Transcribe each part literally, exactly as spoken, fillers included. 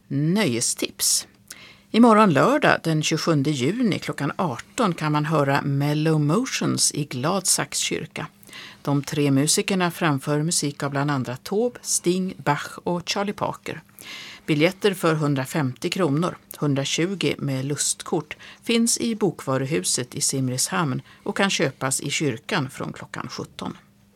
Nöjestips. Imorgon lördag den tjugosjunde juni klockan arton kan man höra Mellow Motions i Gladsax kyrka. De tre musikerna framför musik av bland andra Taube, Sting, Bach och Charlie Parker. Biljetter för hundrafemtio kronor, hundratjugo med lustkort, finns i Bokvaruhuset i Simrishamn och kan köpas i kyrkan från klockan sjutton.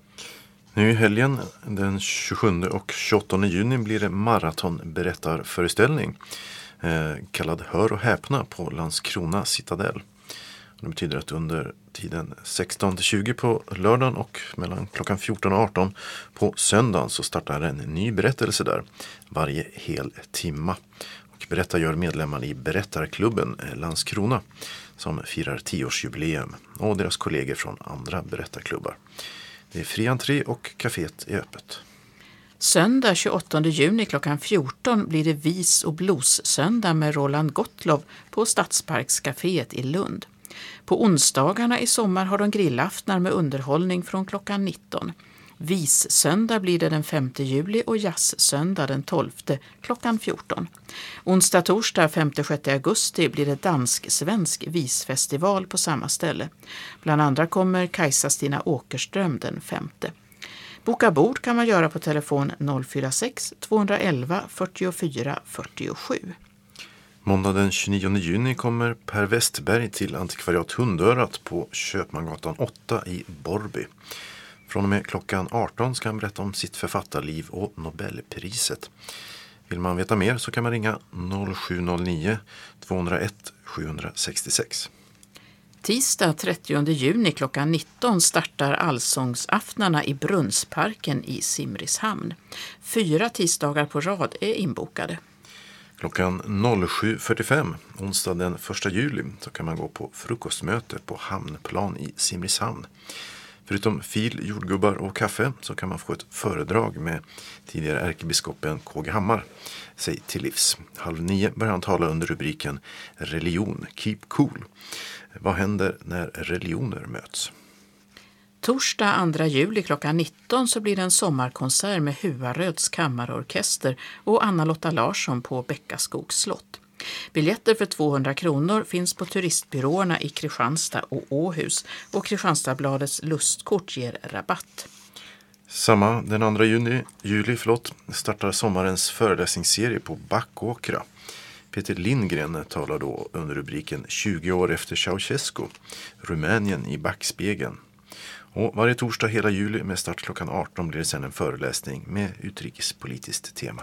Nu i helgen den tjugosjunde och tjugoåttonde juni blir det maratonberättarföreställning eh, kallad Hör och häpna på Landskrona Citadel. Det betyder att under tiden sexton till tjugo på lördagen och mellan klockan fjorton och arton på söndagen så startar en ny berättelse där varje hel timma. Och berättar gör medlemmar i Berättarklubben Landskrona som firar tioårsjubileum och deras kollegor från andra berättarklubbar. Det är fri entré och kaféet är öppet. Söndag tjugoåttonde juni klockan fjorton blir det vis- och blues-söndag med Roland Gottlov på Stadsparkscaféet i Lund. På onsdagarna i sommar har de grillaftnar med underhållning från klockan nitton. Vis-söndag blir det den femte juli och jazz-söndag den tolfte klockan fjorton. Onsdag, torsdag femte sjätte augusti blir det dansk-svensk visfestival på samma ställe. Bland andra kommer Kajsa Stina Åkerström den femte. Boka bord kan man göra på telefon noll fyra sex två ett ett fyrtiofyra fyrtiosju. Måndag den tjugonionde juni kommer Per Westberg till antikvariat Hundörat på Köpmangatan åtta i Borrby. Från och med klockan arton ska han berätta om sitt författarliv och Nobelpriset. Vill man veta mer så kan man ringa noll sju noll nio två noll ett sju sex sex. Tisdag trettionde juni klockan nitton startar allsångsaftnarna i Brunnsparken i Simrishamn. Fyra tisdagar på rad är inbokade. Klockan noll sju fyrtiofem onsdag den första juli så kan man gå på frukostmöte på Hamnplan i Simrishamn. Förutom fil, jordgubbar och kaffe så kan man få ett föredrag med tidigare ärkebiskopen K G Hammar sig till livs. Halv nio börjar han tala under rubriken Religion, keep cool. Vad händer när religioner möts? Torsdag andra juli klockan nitton så blir det en sommarkonsert med Huaröds kammarorkester och Anna-Lotta Larsson på Bäckaskogs slott. Biljetter för tvåhundra kronor finns på turistbyråerna i Kristianstad och Åhus och Kristianstadsbladets lustkort ger rabatt. Samma den andra juni, juli förlåt, startar sommarens föreläsningsserie på Backåkra. Peter Lindgren talar då under rubriken tjugo år efter Ceausescu, Rumänien i backspegeln. Och varje torsdag hela juli med start klockan arton blir det sedan en föreläsning med utrikespolitiskt tema.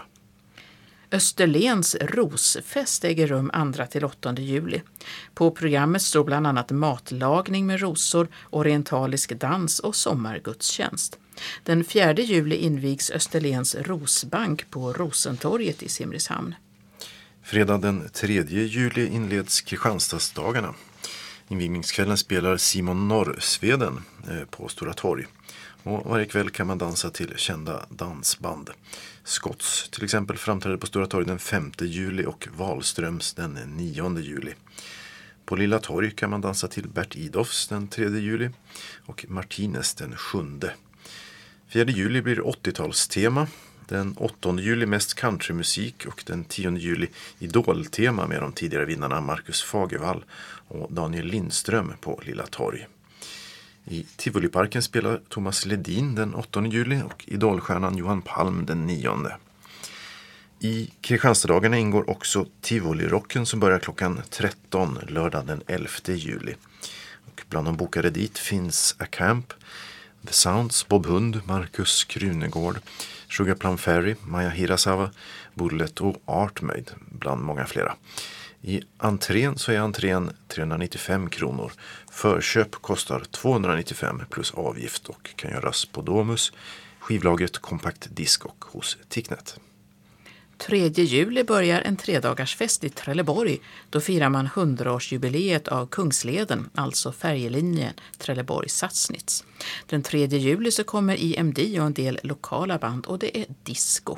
Österlens rosfest äger rum andra till åttonde juli. På programmet står bland annat matlagning med rosor, orientalisk dans och sommargudstjänst. Den fjärde juli invigs Österlens rosbank på Rosentorget i Simrishamn. Fredag den tredje juli inleds Kristianstadsdagarna. Invigningskvällen spelar Simon Norrsveden på Stora torg. Och varje kväll kan man dansa till kända dansband. Skotts till exempel framträder på Stora torg den femte juli och Wahlströms den nionde juli. På Lilla torg kan man dansa till Bert Idolfs den tredje juli och Martinez den sjunde. fjärde juli blir det åttiotalstema. Den åttonde juli mest countrymusik och den tionde juli idoltema med de tidigare vinnarna Marcus Fagervall och Daniel Lindström på Lilla torg. I Tivoliparken spelar Thomas Ledin den åttonde juli och idolstjärnan Johan Palm den nionde. I Kristianstadsdagarna ingår också Tivolirocken som börjar klockan tretton lördag den elfte juli. Och bland de bokade dit finns A Camp, The Sounds, Bob Hund, Marcus Krunegård, Sugar Plum Fairy, Maja Hirasawa, Bullet och Artmade bland många flera. I entrén så är entrén trehundranittiofem kronor. Förköp kostar tvåhundranittiofem plus avgift och kan göras på Domus, skivlagret, Kompakt Disk och hos Ticknet. tredje juli börjar en tredagarsfest i Trelleborg. Då firar man hundraårsjubileet av Kungsleden, alltså färjelinjen Trelleborg-Sassnitz. Den tredje juli så kommer I M D och en del lokala band och det är disco.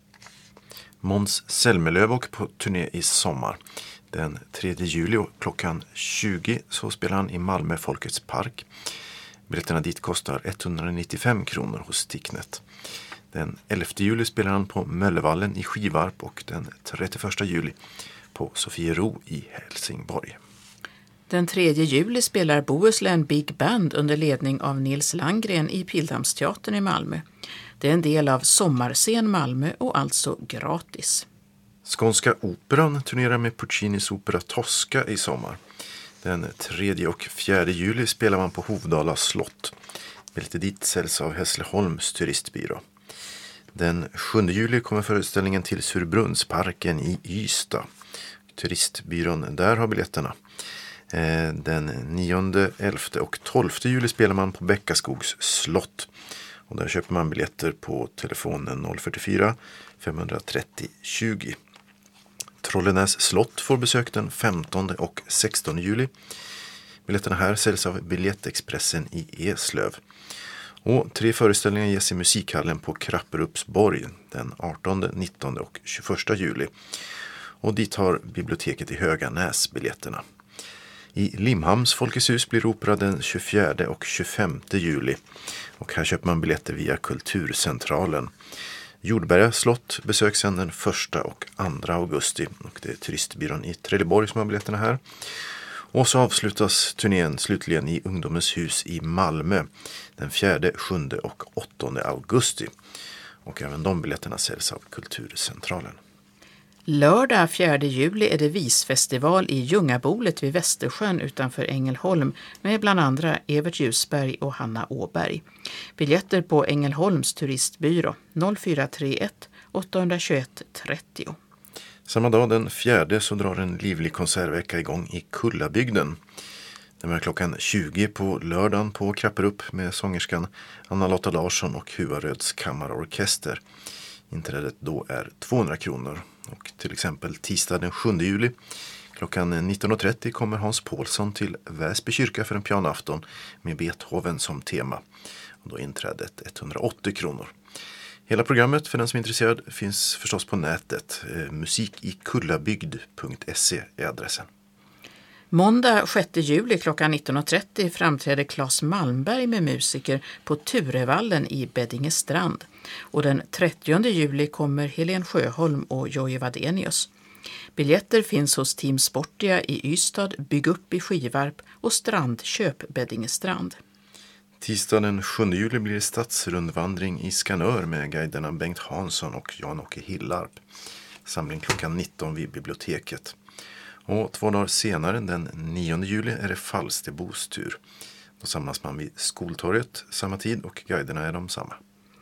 Måns Zelmerlöw och på turné i sommar. Den tredje juli och klockan tjugo så spelar han i Malmö Folkets park. Biljetterna dit kostar etthundranittiofem kronor hos Ticknet. Den elfte juli spelar han på Möllevallen i Skivarp och den trettioförsta juli på Sofiero i Helsingborg. Den tredje juli spelar Bohuslän Big Band under ledning av Nils Landgren i Pildammsteatern i Malmö. Det är en del av Sommarscen Malmö och alltså gratis. Skånska operan turnerar med Puccinis opera Tosca i sommar. Den tredje och fjärde juli spelar man på Hovdala slott. Biljetter dit säljs av Hässleholms turistbyrå. Den sjunde juli kommer föreställningen till Surbrunnsparken i Ystad. Turistbyrån där har biljetterna. Den nionde, elfte och tolfte juli spelar man på Bäckaskogs slott. Och där köper man biljetter på telefonen noll fyrtiofyra femhundratrettio tjugo. Trollenäs slott får besök den femtonde och sextonde juli. Biljetterna här säljs av Biljettexpressen i Eslöv. Och tre föreställningar ges i musikhallen på Krapperupsborg den artonde, nittonde och tjugoförsta juli. Och dit har biblioteket i Höganäs biljetterna. I Limhamns Folkets hus blir opera den tjugofjärde och tjugofemte juli. Och här köper man biljetter via Kulturcentralen. Jordberga slott besöks sedan den första och andra augusti. Och det är turistbyrån i Trelleborg som har biljetterna här. Och så avslutas turnén slutligen i Ungdomens hus i Malmö den fjärde, sjunde och åttonde augusti. Och även de biljetterna säljs av Kulturcentralen. Lördag fjärde juli är det visfestival i Ljungabolet vid Västersjön utanför Ängelholm med bland andra Evert Ljusberg och Hanna Åberg. Biljetter på Ängelholms turistbyrå noll fyra tre ett åtta två ett trettio. Samma dag den fjärde så drar en livlig konsertvecka igång i Kullabygden. Det var klockan tjugo på lördagen på Krapperup med sångerskan Anna-Lotta Larsson och Huvaröds kammarorkester. Inträdet då är tvåhundra kronor. Och till exempel tisdag den sjunde juli klockan nitton trettio kommer Hans Paulsson till Väsby kyrka för en pianoafton med Beethoven som tema. Och då är inträdet etthundraåttio kronor. Hela programmet för den som är intresserad finns förstås på nätet. musikikullabygd punkt se är adressen. Måndag sjätte juli klockan nitton trettio framträder Claes Malmberg med musiker på Turevallen i Beddingestrand. Och den trettionde juli kommer Helen Sjöholm och Jojje Wadenius. Biljetter finns hos Team Sportia i Ystad, Bygg upp i Skivarp och Strandköp Beddingestrand. Tisdag den sjunde juli blir det stadsrundvandring i Skanör med guiderna Bengt Hansson och Jan-Åke Hillarp. Samling klockan nitton vid biblioteket. Och två dagar senare, den nionde juli, är det Falsterbos tur. Då samlas man vid Skoltorget samma tid och guiderna är de samma.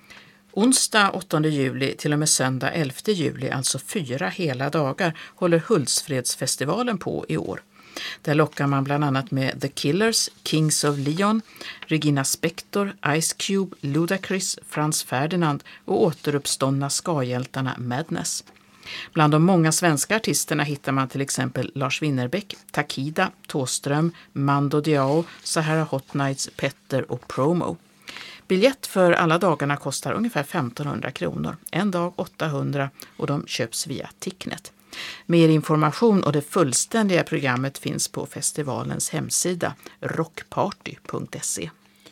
Onsdag åttonde juli till och med söndag elfte juli, alltså fyra hela dagar, håller Hultsfredsfestivalen på i år. Där lockar man bland annat med The Killers, Kings of Leon, Regina Spektor, Ice Cube, Ludacris, Frans Ferdinand och återuppståndna skahjältarna Madness. Bland de många svenska artisterna hittar man till exempel Lars Winnerbäck, Takida, Tåström, Mando Diao, Sahara Hot Nights, Petter och Promo. Biljett för alla dagarna kostar ungefär femtonhundra kronor, en dag åttahundra och de köps via Ticknet. Mer information och det fullständiga programmet finns på festivalens hemsida rockparty punkt se.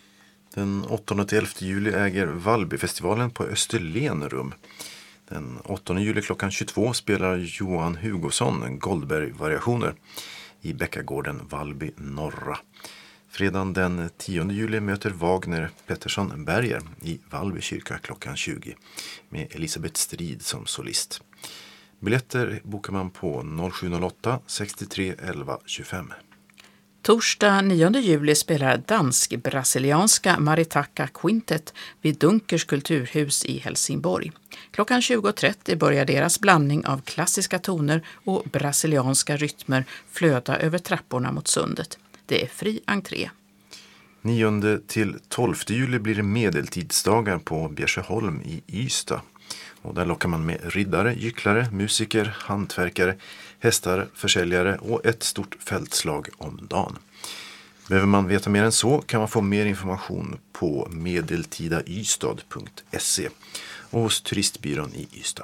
Den åttonde till elfte juli äger Vallbyfestivalen på Österlen rum. Den åttonde juli klockan tjugotvå spelar Johan Hugosson Goldberg-variationer i Bäckagården Vallby norra. Fredagen den tionde juli möter Wagner Pettersson Berger i Vallby kyrka klockan tjugo med Elisabeth Strid som solist. Biljetter bokar man på noll sju noll åtta sextiotre elva tjugofem. Torsdag nionde juli spelar dansk-brasilianska Maritaka Quintet vid Dunkers kulturhus i Helsingborg. Klockan tjugo trettio börjar deras blandning av klassiska toner och brasilianska rytmer flöda över trapporna mot sundet. Det är fri entré. nionde till tolfte juli blir det medeltidsdagar på Bjärsjöholm i Ystad. Och där lockar man med riddare, gycklare, musiker, hantverkare, hästar, försäljare och ett stort fältslag om dagen. Behöver man veta mer än så kan man få mer information på medeltidaystad punkt se och hos turistbyrån i Ystad.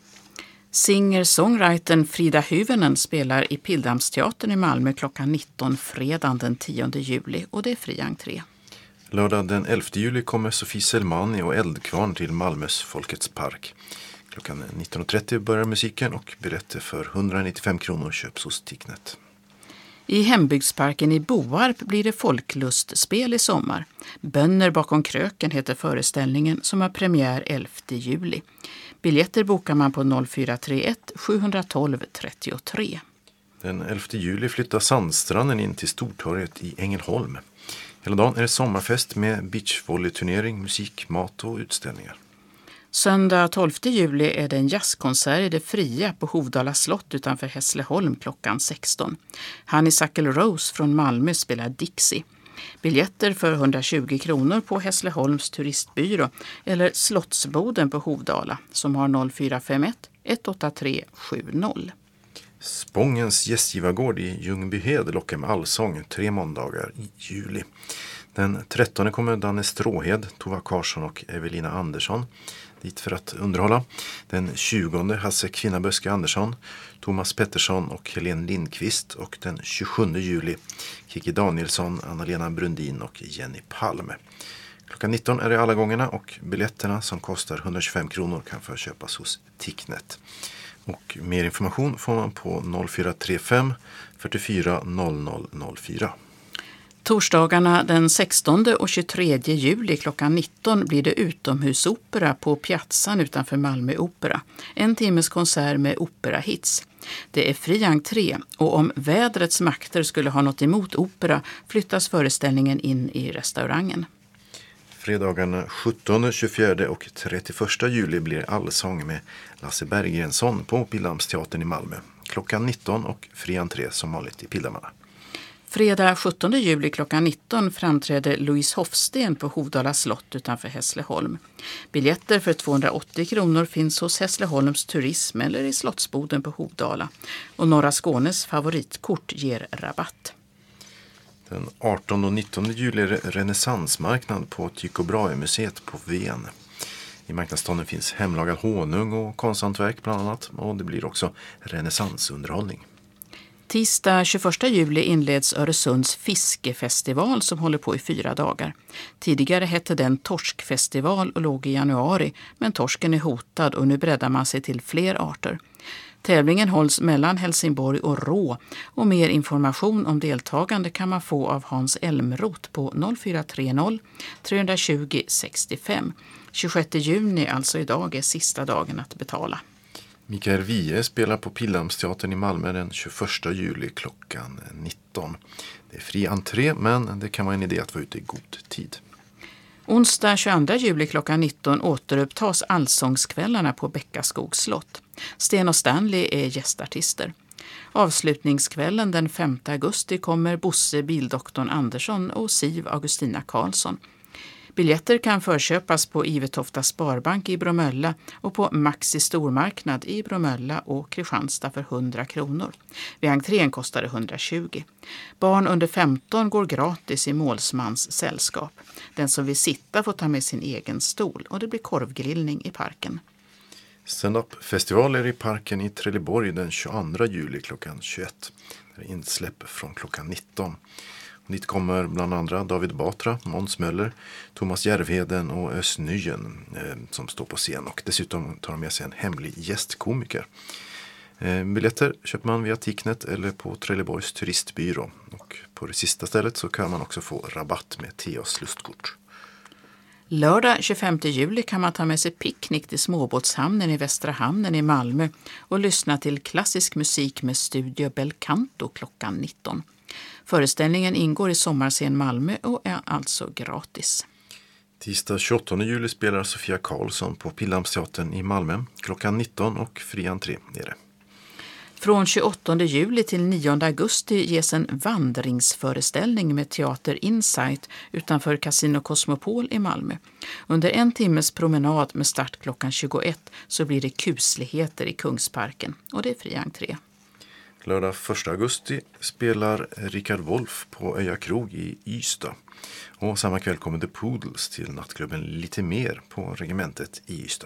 Singer-songwritern Frida Hyvönen spelar i Pildammsteatern i Malmö klockan nitton fredagen den tionde juli och det är fri entré. Lördag den elfte juli kommer Sofie Selmani och Eldkvarn till Malmös Folkets park. Klockan nitton och trettio börjar musiken och biljetter för etthundranittiofem kronor köps hos Ticknet. I hembygdsparken i Boarp blir det folklustspel i sommar. Bönner bakom kröken heter föreställningen som har premiär elfte juli. Biljetter bokar man på noll fyra tre ett sju ett två tre tre. Den elfte juli flyttar Sandstranden in till Stortorget i Ängelholm. Hela dagen är det sommarfest med beachvolleyturnering, musik, mat och utställningar. Söndag tolfte juli är det en jazzkonsert i det fria på Hovdala slott utanför Hässleholm klockan sexton. Honeysuckle Rose från Malmö spelar Dixie. Biljetter för etthundratjugo kronor på Hässleholms turistbyrå eller Slottsboden på Hovdala som har noll fyra fem ett ett åtta tre sju noll. Spångens gästgivargård i Ljungbyhed lockar med allsång tre måndagar i juli. Den trettonde kommer Danne Stråhed, Tova Karsson och Evelina Andersson dit för att underhålla. Den tjugonde Hasse Kvinnaböske Andersson, Thomas Pettersson och Helene Lindqvist. Och den tjugosjunde juli Kiki Danielsson, Anna-Lena Brundin och Jenny Palme. Klockan nitton är det alla gångerna och biljetterna som kostar etthundratjugofem kronor kan förköpas hos Ticknet. Och mer information får man på noll fyra tre fem fyrtiofyra noll noll noll fyra. Torsdagarna den sextonde och tjugotredje juli klockan nitton blir det utomhusopera på Piazzan utanför Malmö Opera. En timmes konsert med operahits. Det är fri entré och om vädrets makter skulle ha något emot opera flyttas föreställningen in i restaurangen. Fredagarna sjuttonde, tjugofjärde och trettioförsta juli blir allsång med Lasse Berggensson på Pildammsteatern i Malmö. Klockan nitton och fri entré som vanligt i Pildammarna. Fredag sjuttonde juli klockan nitton framträder Louise Hofsten på Hovdala slott utanför Hässleholm. Biljetter för tvåhundraåttio kronor finns hos Hässleholms turism eller i Slottsboden på Hovdala. Och Norra Skånes favoritkort ger rabatt. Den artonde och nittonde juli är det renässansmarknad på Tycho Brahe-museet på Ven. I marknadsstånden finns hemlagad honung och konsthantverk bland annat och det blir också renässansunderhållning. Tisdag tjugoförsta juli inleds Öresunds fiskefestival som håller på i fyra dagar. Tidigare hette den Torskfestival och låg i januari, men torsken är hotad och nu breddar man sig till fler arter. Tävlingen hålls mellan Helsingborg och Rå och mer information om deltagande kan man få av Hans Elmroth på noll fyra tre noll tre tjugo sextiofem. tjugosjätte juni, alltså idag, är sista dagen att betala. Mikael Wiehe spelar på Pildammsteatern i Malmö den tjugoförsta juli klockan nitton. Det är fri entré men det kan vara en idé att vara ute i god tid. Onsdag tjugoandra juli klockan nitton återupptas allsångskvällarna på Bäckaskogs slott. Sten och Stanley är gästartister. Avslutningskvällen den femte augusti kommer Bosse Bildoktorn Andersson och Siv Augustina Karlsson. Biljetter kan förköpas på Ivetofta Sparbank i Bromölla och på Maxi Stormarknad i Bromölla och Kristianstad för hundra kronor. Vid entrén kostar det etthundratjugo. Barn under femton går gratis i målsmans sällskap. Den som vill sitta får ta med sin egen stol och det blir korvgrillning i parken. Stand-up-festivaler i parken i Trelleborg den tjugoandra juli klockan tjugoett. Det är insläpp från klockan nitton. Och dit kommer bland andra David Batra, Måns Möller, Thomas Järvheden och Özz Nyen eh, som står på scen. Och dessutom tar de med sig en hemlig gästkomiker. Eh, biljetter köper man via Ticknet eller på Trelleborgs turistbyrå. Och på det sista stället så kan man också få rabatt med Theos lustkort. Lördag tjugofemte juli kan man ta med sig picknick till småbåtshamnen i Västra hamnen i Malmö och lyssna till klassisk musik med Studio Belcanto klockan nitton. Föreställningen ingår i Sommarscen Malmö och är alltså gratis. Tisdag tjugoåttonde juli spelar Sofia Karlsson på Pildammsteatern i Malmö klockan nitton och fri entré är det. Från tjugoåttonde juli till nionde augusti ges en vandringsföreställning med Teater Insight utanför Casino Cosmopol i Malmö. Under en timmes promenad med start klockan tjugoett så blir det kusligheter i Kungsparken och det är fri entré. Lördag första augusti spelar Richard Wolff på Öja Krog i Ystad. Och samma kväll kommer The Poodles till nattklubben Lite mer på regementet i Ystad.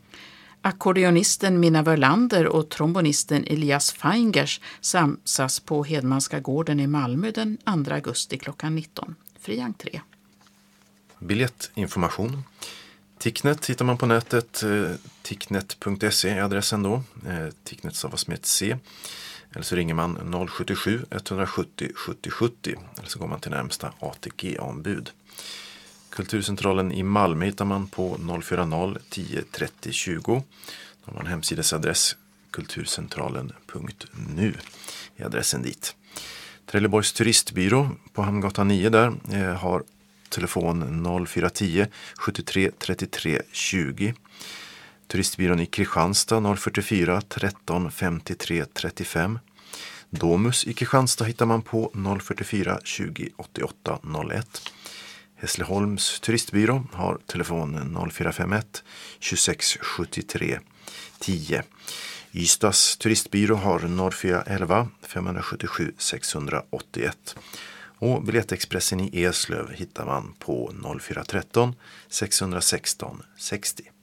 Ackordeonisten Minna Wörlander och trombonisten Elias Feingers samsas på Hedmanska gården i Malmö den andra augusti klockan nitton. Fri entré. Biljettinformation. Ticknet hittar man på nätet. ticknet punkt se är adressen då. Ticknet stavas med ett C. Eller så ringer man noll sju sju ett sju zero sju zero sju zero. Eller så går man till närmsta A T G-ombud. Kulturcentralen i Malmö hittar man på noll fyra noll tio trettio tjugo. De har en hemsidesadress, kulturcentralen punkt nu är adressen dit. Trelleborgs turistbyrå på Hamngatan nio där eh, har telefon noll fyra ett noll sjuttiotre trettiotre tjugo. Turistbyrån i Kristianstad noll fyrtiofyra tretton femtiotre trettiofem. Domus i Kristianstad hittar man på noll fyrtiofyra tjugo åttioåtta noll ett. Hässleholms turistbyrå har telefon noll fyra fem ett tjugosex sjuttiotre tio. Ystads turistbyrå har noll fyra ett ett fem sju sju sex åtta ett. Och Biljettexpressen i Eslöv hittar man på noll fyra ett tre sex ett sex sextio.